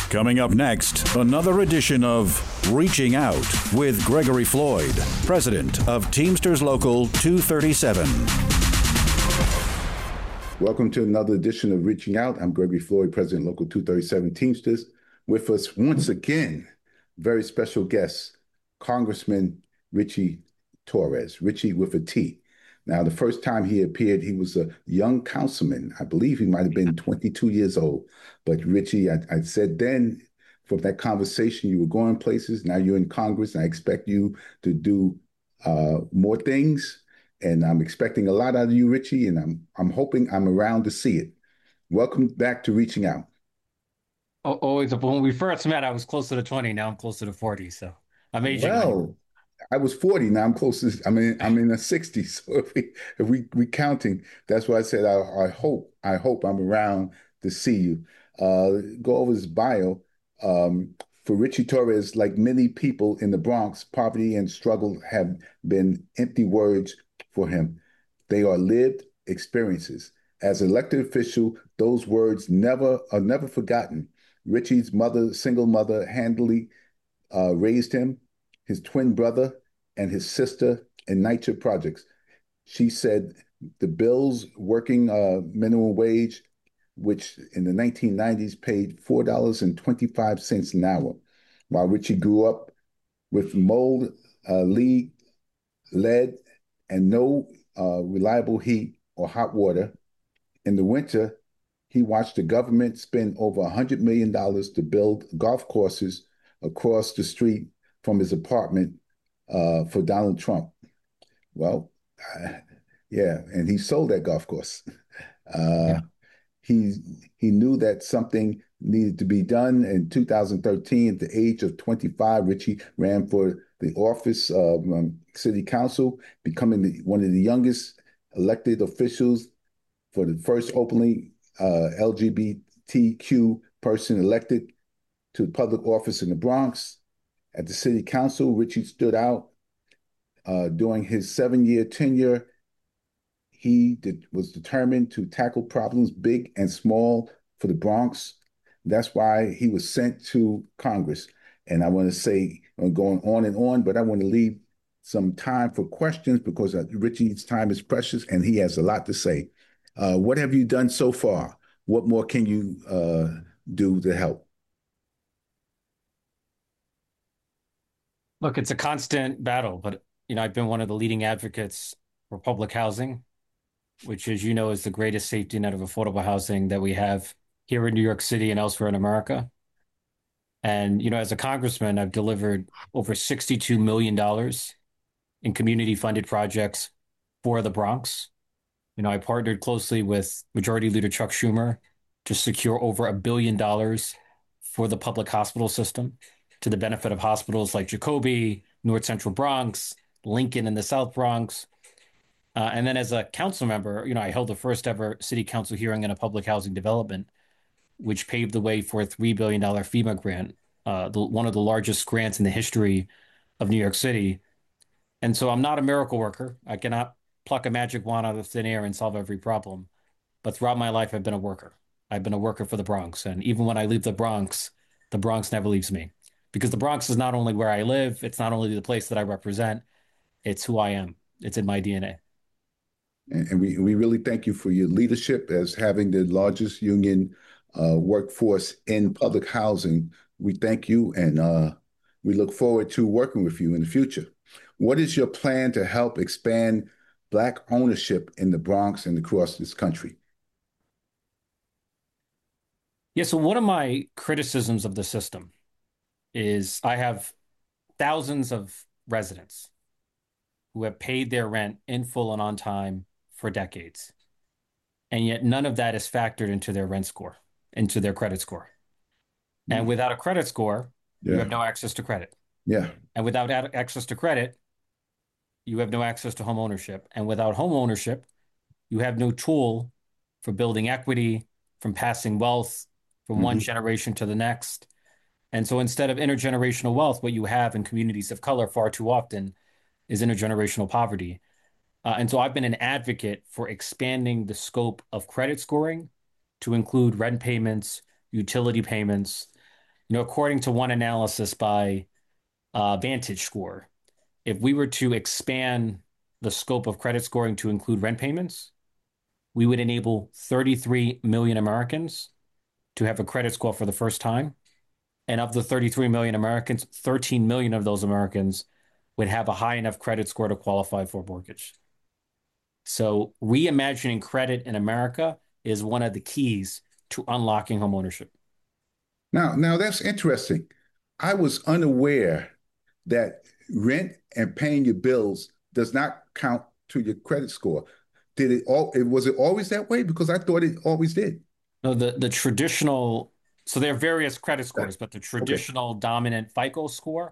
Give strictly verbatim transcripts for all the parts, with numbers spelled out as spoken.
Coming up next, another edition of Reaching Out with Gregory Floyd, president of Teamsters Local two thirty-seven. Welcome to another edition of Reaching Out. I'm Gregory Floyd, president Local two thirty-seven Teamsters. With us once again, very special guest, Congressman Richie Torres, Richie with a T. Now, the first time he appeared, he was a young councilman. I believe he might have been twenty-two years old. But Richie, I, I said then from that conversation, you were going places. Now you're in Congress, and I expect you to do uh, more things. And I'm expecting a lot out of you, Richie, and I'm I'm hoping I'm around to see it. Welcome back to Reaching Out. Always, when we first met, I was closer to twenty. Now I'm closer to forty. So I'm aging. Well, I was forty. Now I'm closest. I mean, I'm in the sixties. So if we if we we counting, that's why I said I, I hope I hope I'm around to see you. Uh, go over his bio. Um, for Richie Torres, like many people in the Bronx, poverty and struggle have been empty words for him. They are lived experiences. As elected official, those words never are never forgotten. Richie's mother, single mother, handily uh, raised him, his twin brother, and his sister in NYCHA projects. She said the Bill's working uh, minimum wage, which in the nineteen nineties paid four dollars and twenty-five cents an hour, while Richie grew up with mold, uh, lead, lead, and no uh, reliable heat or hot water. In the winter, he watched the government spend over one hundred million dollars to build golf courses across the street from his apartment uh, for Donald Trump. Well, uh, yeah, and he sold that golf course. Uh, Yeah. he he knew that something needed to be done. In two thousand thirteen, at the age of twenty-five, Richie ran for the office of um, city council, becoming the, one of the youngest elected officials for the first openly uh, L G B T Q person elected to public office in the Bronx. At the city council, Richie stood out. Uh, during his seven-year tenure, he did, was determined to tackle problems big and small for the Bronx. That's why he was sent to Congress. And I want to say, I'm going on and on, but I want to leave some time for questions because uh, Richie's time is precious and he has a lot to say. Uh, what have you done so far? What more can you uh, do to help? Look, it's a constant battle, but you know, I've been one of the leading advocates for public housing, which, as you know, is the greatest safety net of affordable housing that we have here in New York City and elsewhere in America. And, you know, as a congressman, I've delivered over sixty-two million dollars in community funded projects for the Bronx. You know, I partnered closely with Majority Leader Chuck Schumer to secure over a billion dollars for the public hospital system to the benefit of hospitals like Jacoby, North Central Bronx, Lincoln in the South Bronx. Uh, and then as a council member, you know, I held the first ever city council hearing in a public housing development, which paved the way for a three billion dollars FEMA grant, uh, the, one of the largest grants in the history of New York City. And so I'm not a miracle worker. I cannot pluck a magic wand out of thin air and solve every problem. But throughout my life, I've been a worker. I've been a worker for the Bronx. And even when I leave the Bronx, the Bronx never leaves me. Because the Bronx is not only where I live, it's not only the place that I represent, it's who I am. It's in my D N A. And, and we, we really thank you for your leadership as having the largest union uh, workforce in public housing. We thank you and uh, we look forward to working with you in the future. What is your plan to help expand Black ownership in the Bronx and across this country? Yeah, so one of my criticisms of the system is I have thousands of residents who have paid their rent in full and on time for decades. And yet none of that is factored into their rent score, into their credit score. And without a credit score, you Yeah, have no access to credit. yeah, And without ad- access to credit, you have no access to home ownership. And without home ownership, you have no tool for building equity, from passing wealth from one hmm generation to the next. And so instead of intergenerational wealth, what you have in communities of color far too often is intergenerational poverty. Uh, and so I've been an advocate for expanding the scope of credit scoring to include rent payments, utility payments, You know, according to one analysis by uh, Vantage Score, if we were to expand the scope of credit scoring to include rent payments, we would enable thirty-three million Americans to have a credit score for the first time. And of the thirty-three million Americans, thirteen million of those Americans would have a high enough credit score to qualify for a mortgage. So reimagining credit in America is one of the keys to unlocking homeownership. Now, now that's interesting. I was unaware that rent and paying your bills does not count to your credit score. Did it all, it was it always that way? Because I thought it always did. No, the the traditional, so there are various credit Okay. scores, but the Okay. traditional dominant FICO score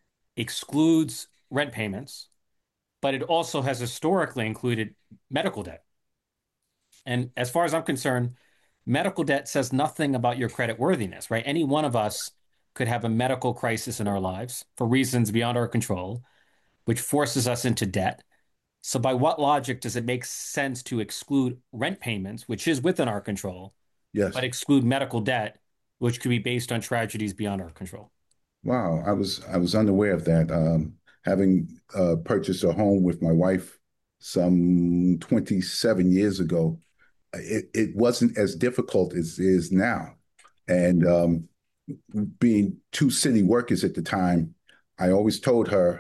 excludes rent payments, but it also has historically included medical debt. And as far as I'm concerned, medical debt says nothing about your credit worthiness, right? Any one of us could have a medical crisis in our lives for reasons beyond our control, which forces us into debt. So, by what logic does it make sense to exclude rent payments, which is within our control, but Yes. exclude medical debt, which could be based on tragedies beyond our control? Wow. I was I was unaware of that. Um, having uh, purchased a home with my wife some twenty-seven years ago, it, it wasn't as difficult as it is now. And um, being two city workers at the time, I always told her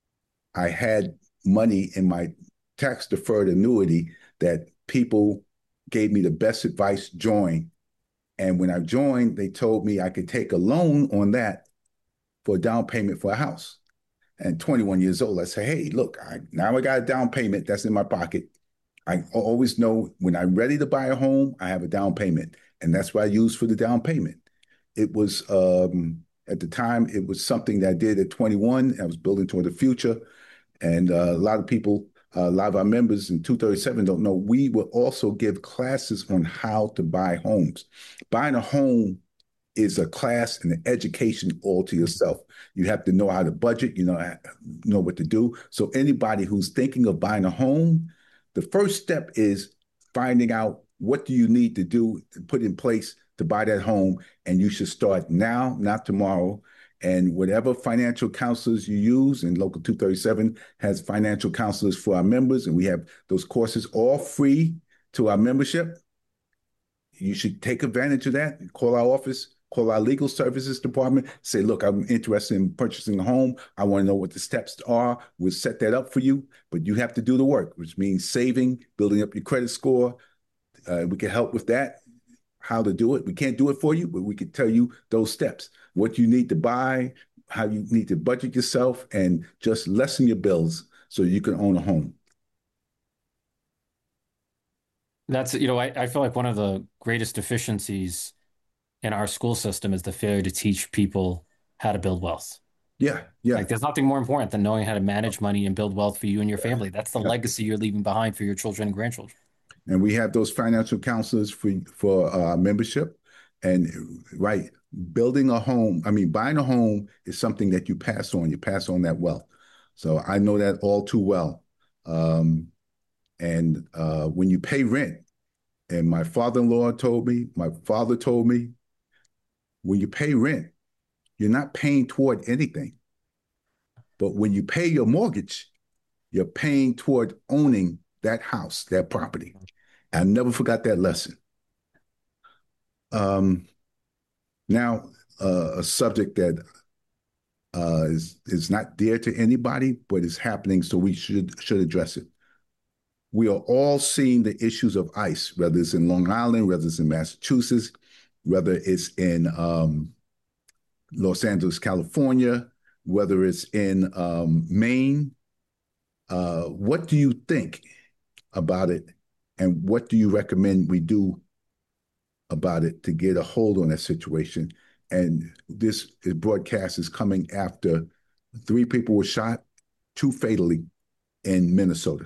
I had money in my tax deferred annuity that people gave me the best advice, join. And when I joined, they told me I could take a loan on that for a down payment for a house. And twenty-one years old, I say, hey, look, I, now I got a down payment that's in my pocket. I always know when I'm ready to buy a home, I have a down payment. And that's what I use for the down payment. It was, um, at the time, it was something that I did at twenty-one. I was building toward the future. And uh, a lot of people, uh, a lot of our members in two thirty-seven don't know, we will also give classes on how to buy homes. Buying a home is a class and an education all to yourself. You have to know how to budget, you know, know what to do. So anybody who's thinking of buying a home, the first step is finding out what do you need to do to put in place to buy that home. And you should start now, not tomorrow. And whatever financial counselors you use, and Local two thirty-seven has financial counselors for our members, and we have those courses all free to our membership. You should take advantage of that. Call our office, call our legal services department, say, look, I'm interested in purchasing a home. I want to know what the steps are. We'll set that up for you, but you have to do the work, which means saving, building up your credit score. Uh, we can help with that, how to do it. We can't do it for you, but we can tell you those steps, what you need to buy, how you need to budget yourself, and just lessen your bills so you can own a home. That's, you know, I, I feel like one of the greatest deficiencies in our school system is the failure to teach people how to build wealth. Yeah, yeah, Like, there's nothing more important than knowing how to manage money and build wealth for you and your family. That's the yeah. legacy you're leaving behind for your children and grandchildren. And we have those financial counselors for for uh, membership. And right, building a home, I mean, buying a home is something that you pass on. You pass on that wealth. So I know that all too well. Um, and uh, when you pay rent, and my father-in-law told me, my father told me, when you pay rent, you're not paying toward anything. But when you pay your mortgage, you're paying toward owning that house, that property. I never forgot that lesson. Um, now, uh, a subject that uh, is is not dear to anybody, but is happening, so we should should address it. We are all seeing the issues of ICE, whether it's in Long Island, whether it's in Massachusetts, whether it's in um, Los Angeles, California, whether it's in um, Maine. Uh, what do you think about it, and what do you recommend we do about it to get a hold on that situation? And this broadcast is coming after three people were shot, two fatally in Minnesota.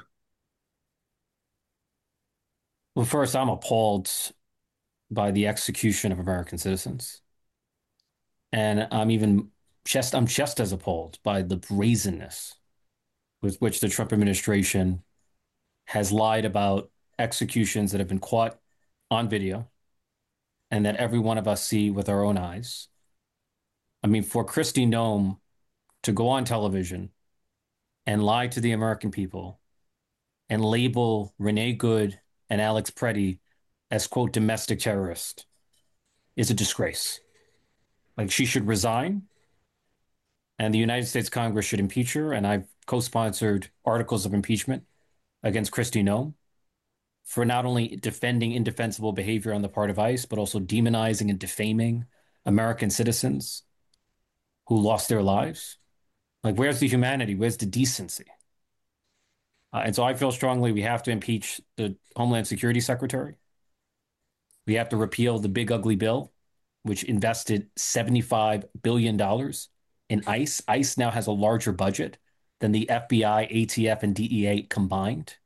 Well, first, I'm appalled by the execution of American citizens. And I'm even just I'm just as appalled by the brazenness with which the Trump administration has lied about executions that have been caught on video and that every one of us see with our own eyes. I mean, for Kristi Noem to go on television and lie to the American people and label Renee Good and Alex Preddy as, quote, domestic terrorists is a disgrace. Like, she should resign, and the United States Congress should impeach her. And I've co-sponsored articles of impeachment against Kristi Noem for not only defending indefensible behavior on the part of ICE, but also demonizing and defaming American citizens who lost their lives. Like, where's the humanity? Where's the decency? Uh, and so I feel strongly we have to impeach the Homeland Security Secretary. We have to repeal the big ugly bill, which invested seventy-five billion dollars in ICE. ICE now has a larger budget than the F B I, A T F, and D E A combined,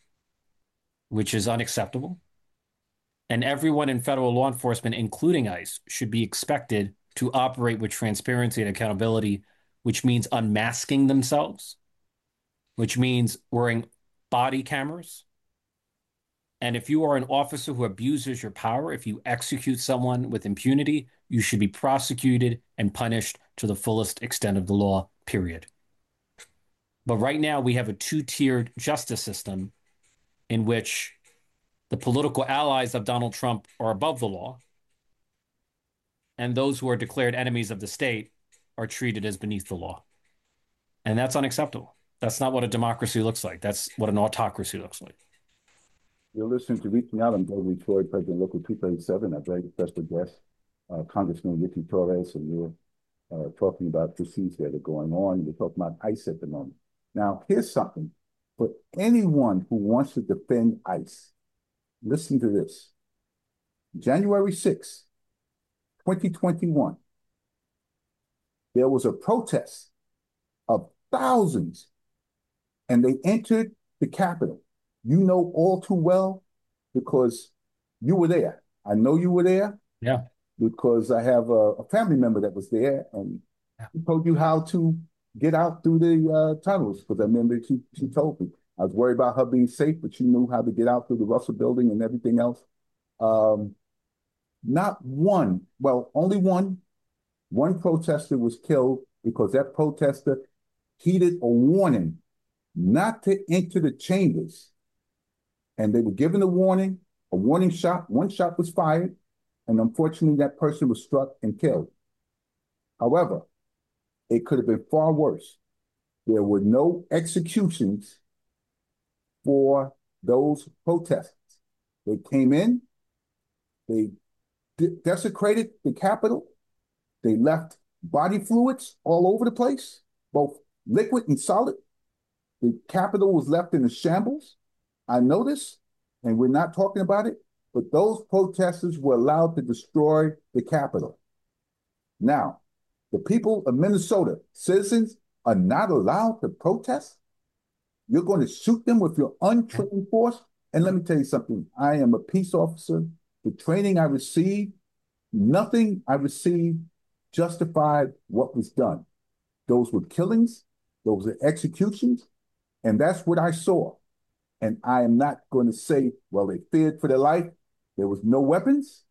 which is unacceptable. And everyone in federal law enforcement, including ICE, should be expected to operate with transparency and accountability, which means unmasking themselves, which means wearing body cameras. And if you are an officer who abuses your power, if you execute someone with impunity, you should be prosecuted and punished to the fullest extent of the law, period. But right now, we have a two-tiered justice system in which the political allies of Donald Trump are above the law, and those who are declared enemies of the state are treated as beneath the law. And that's unacceptable. That's not what a democracy looks like. That's what an autocracy looks like. You're listening to Reaching Out. I'm Gregory Floyd, President Local two thirty-seven. Our very special guest, uh, Congressman Ricky Torres, and you're uh, talking about proceedings that are going on. We're talking about ICE at the moment. Now, here's something for anyone who wants to defend ICE. Listen to this. January sixth, twenty twenty-one, there was a protest of thousands, and they entered the Capitol. You know all too well because you were there. I know you were there. Yeah. Because I have a, a family member that was there, and Yeah. he told you how to get out through the uh, tunnels. Because I remember she, she told me. I was worried about her being safe, but she knew how to get out through the Russell Building and everything else. Um, not one, well, only one, one protester was killed because that protester heeded a warning not to enter the chambers. And they were given a warning, a warning shot. One shot was fired, and unfortunately, that person was struck and killed. However, it could have been far worse. There were no executions for those protesters. They came in, they de- desecrated the Capitol, they left body fluids all over the place, both liquid and solid. The Capitol was left in a shambles. I know this, and we're not talking about it, but those protesters were allowed to destroy the Capitol. Now, the people of Minnesota, citizens, are not allowed to protest. You're going to shoot them with your untrained force. And let me tell you something. I am a peace officer. The training I received, nothing I received justified what was done. Those were killings. Those were executions. And that's what I saw. And I am not going to say, well, they feared for their life. There was no weapons.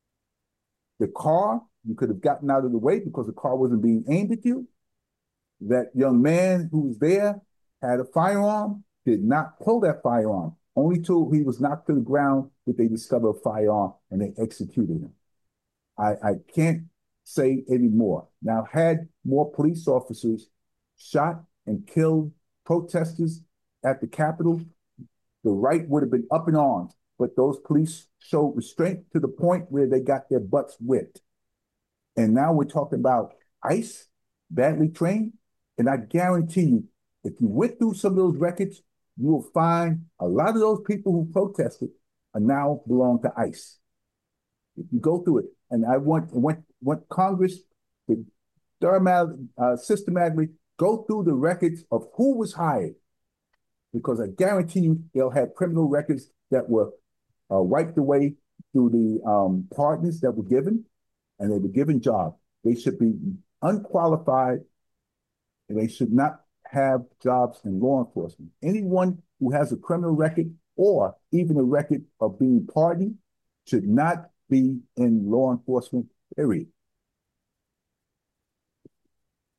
The car, you could have gotten out of the way because the car wasn't being aimed at you. That young man who was there had a firearm, did not pull that firearm. Only till he was knocked to the ground did they discover a firearm and they executed him. I, I can't say any more. Now, had more police officers shot and killed protesters at the Capitol, the right would have been up in arms, but those police showed restraint to the point where they got their butts whipped. And now we're talking about ICE, badly trained, and I guarantee you, if you went through some of those records, you will find a lot of those people who protested are now belong to ICE. If you go through it, and I want want, want Congress to uh, systematically go through the records of who was hired, because I guarantee you they'll have criminal records that were uh, wiped away through the um, partners that were given, and they were given jobs. They should be unqualified, and they should not have jobs in law enforcement. Anyone who has a criminal record or even a record of being pardoned should not be in law enforcement, period.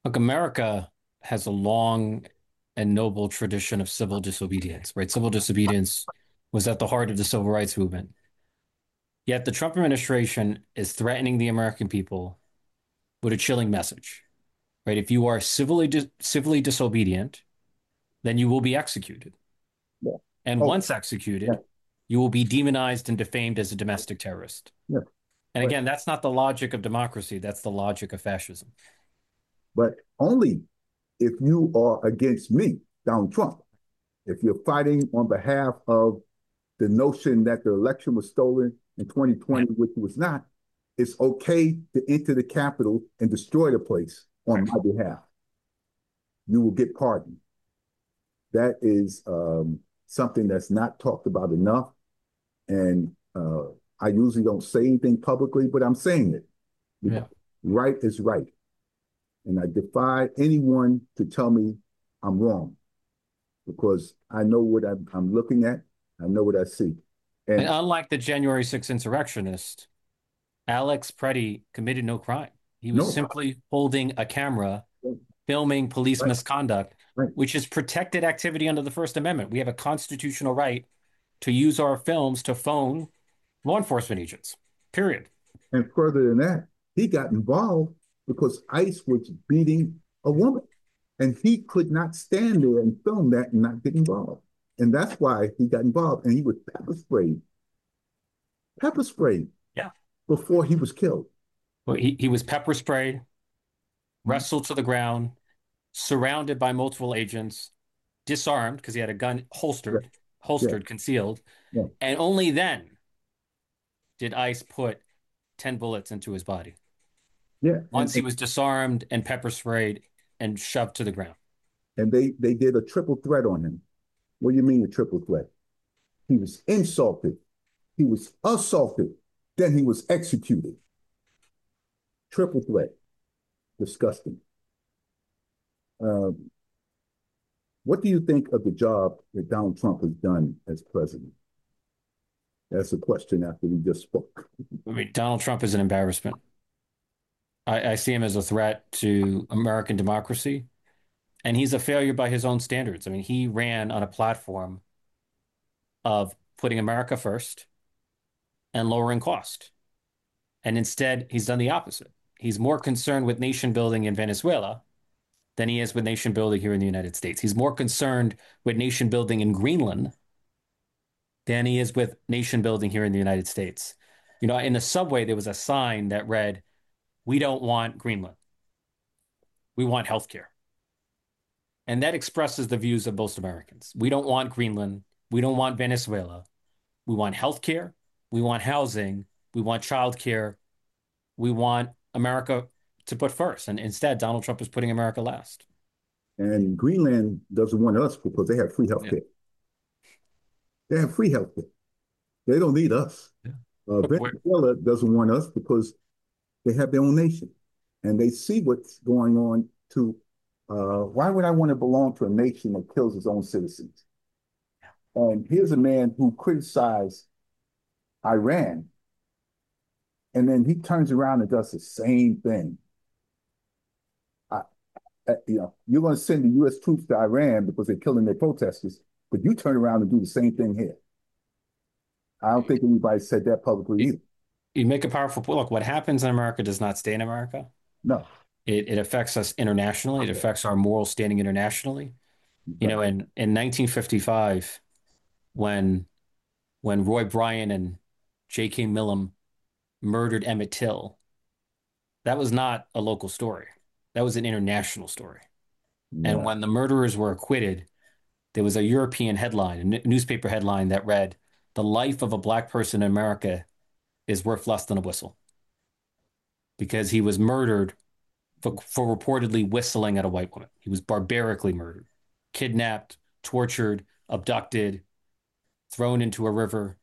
Look, America has a long and noble tradition of civil disobedience, right? Civil disobedience was at the heart of the civil rights movement. Yet the Trump administration is threatening the American people with a chilling message, right? If you are civilly dis civilly disobedient, then you will be executed. Yeah. And Oh, once yeah, executed, you will be demonized and defamed as a domestic terrorist. yeah. And But again, that's not the logic of democracy. That's the logic of fascism. but only if you are against me, Donald Trump. If you're fighting on behalf of the notion that the election was stolen in Yeah. twenty twenty, which it was not, it's okay to enter the Capitol and destroy the place on Right. my behalf. You will get pardoned. That is um, something that's not talked about enough. And uh, I usually don't say anything publicly, but I'm saying it Yeah. because right is right. And I defy anyone to tell me I'm wrong because I know what I'm, I'm looking at. I know what I see. And And unlike the January sixth insurrectionist, Alex Preddy committed no crime. He was no, simply holding a camera, filming police right, misconduct, right. which is protected activity under the First Amendment. We have a constitutional right to use our films to phone law enforcement agents, period. And further than that, he got involved because ICE was beating a woman. And he could not stand there and film that and not get involved. And that's why he got involved. And he was pepper sprayed, pepper sprayed Yeah. before he was killed. Well, he, he was pepper sprayed, wrestled to the ground, surrounded by multiple agents, disarmed because he had a gun Yeah, holstered, yeah, holstered, concealed. yeah. And only then did ICE put ten bullets into his body. Yeah. And, Once he and, was disarmed and pepper sprayed and shoved to the ground. and they, they did a triple threat on him. What do you mean a triple threat? He was insulted. He was assaulted. Then he was executed. Triple threat. Disgusting. Um, what do you think of the job that Donald Trump has done as president? That's a question after we just spoke. I mean, Donald Trump is an embarrassment. I, I see him as a threat to American democracy, and he's a failure by his own standards. I mean, he ran on a platform of putting America first and lowering cost. And instead, he's done the opposite. He's more concerned with nation building in Venezuela than he is with nation building here in the United States. He's more concerned with nation building in Greenland than he is with nation building here in the United States. You know, in the subway, there was a sign that read, "We don't want Greenland. We want healthcare." And that expresses the views of most Americans. We don't want Greenland. We don't want Venezuela. We want healthcare. We want housing. We want childcare. We want America to put first. And instead, Donald Trump is putting America last. And Greenland doesn't want us because they have free Yeah. healthcare. They have free healthcare. They don't need us. Yeah. Uh, Look, we're, Venezuela doesn't want us because they have their own nation and they see what's going on to. Uh, why would I want to belong to a nation that kills its own citizens? And here's a man who criticized Iran, and then he turns around and does the same thing. I, I, you know, you're going to send the U S troops to Iran because they're killing their protesters, but you turn around and do the same thing here. I don't think anybody said that publicly you, either. you make a powerful point. Look, what happens in America does not stay in America. No. It, it affects us internationally. It affects our moral standing internationally. You know, in, in nineteen fifty-five, when when Roy Bryan and J K. Millam murdered Emmett Till, that was not a local story. That was an international story. And Yeah. when the murderers were acquitted, there was a European headline, a newspaper headline that read, "The life of a black person in America is worth less than a whistle," because he was murdered for, for reportedly whistling at a white woman. He was barbarically murdered, kidnapped, tortured, abducted, thrown into a river.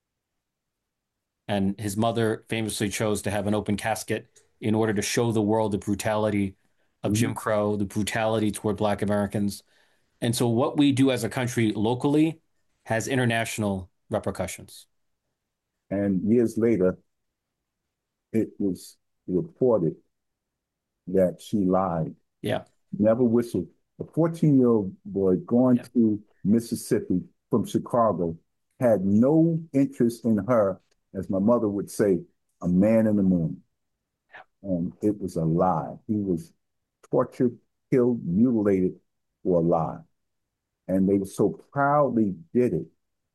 And his mother famously chose to have an open casket in order to show the world the brutality of Mhm. Jim Crow, the brutality toward Black Americans. And so what we do as a country locally has international repercussions. And years later, it was reported that she lied Yeah. Never whistled. A fourteen-year-old boy going Yeah. to Mississippi from Chicago had no interest in her, as my mother would say, a man in the moon. And it was a lie. He was tortured, killed, mutilated for a lie. And they so proudly did it.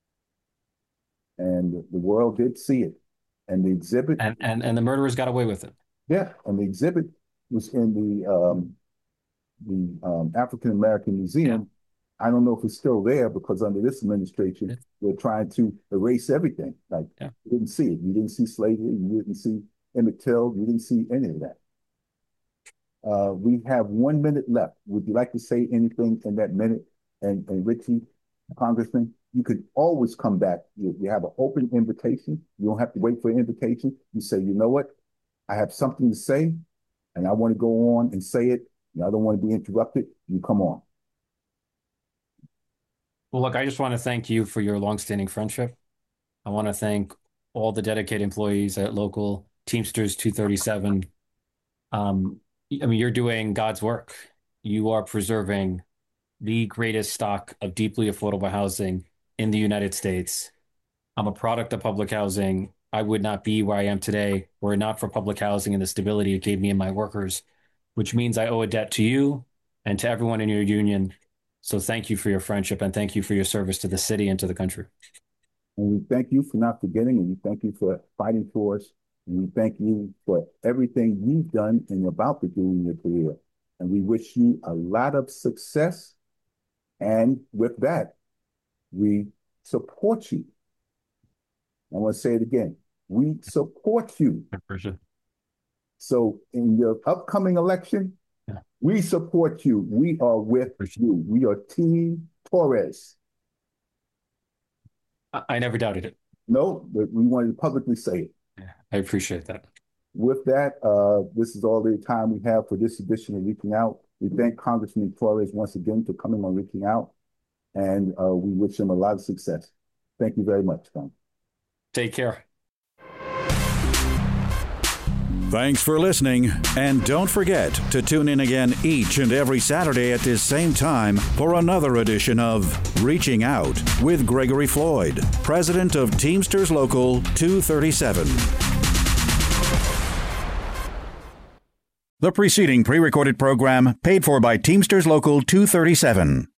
And the world did see it. And the exhibit, And and and the murderers got away with it. yeah, and the exhibit was in the um, the um, African American Museum. I don't know if it's still there because under this administration, Yeah. they're trying to erase everything. Like Yeah. you didn't see it. You didn't see slavery. You didn't see Emmett Till. You didn't see any of that. Uh, we have one minute left. Would you like to say anything in that minute? And, and Richie, Congressman, you could always come back. You, you have an open invitation. You don't have to wait for an invitation. You say, you know what? I have something to say, and I want to go on and say it. And I don't want to be interrupted. You come on. Well, look, I just want to thank you for your longstanding friendship. I want to thank all the dedicated employees at local Teamsters two thirty-seven. Um, I mean, you're doing God's work. You are preserving the greatest stock of deeply affordable housing in the United States. I'm a product of public housing. I would not be where I am today were it not for public housing and the stability it gave me and my workers, which means I owe a debt to you and to everyone in your union. So thank you for your friendship and thank you for your service to the city and to the country. And we thank you for not forgetting, and we thank you for fighting for us. And we thank you for everything you've done and about to do in your career. And we wish you a lot of success. And with that, we support you. I want to say it again. We support you. Sure. So in your upcoming election, yeah. we support you. We are with sure. you. We are Team Torres. I, I never doubted it. No, but we wanted to publicly say it. Yeah, I appreciate that. With that, uh, this is all the time we have for this edition of Reaching Out. We thank Congressman Torres once again for coming on Reaching Out, and uh, we wish him a lot of success. Thank you very much, Tom. Take care. Thanks for listening, and don't forget to tune in again each and every Saturday at this same time for another edition of Reaching Out with Gregory Floyd, president of Teamsters Local two thirty-seven. The preceding pre-recorded program paid for by Teamsters Local two thirty-seven.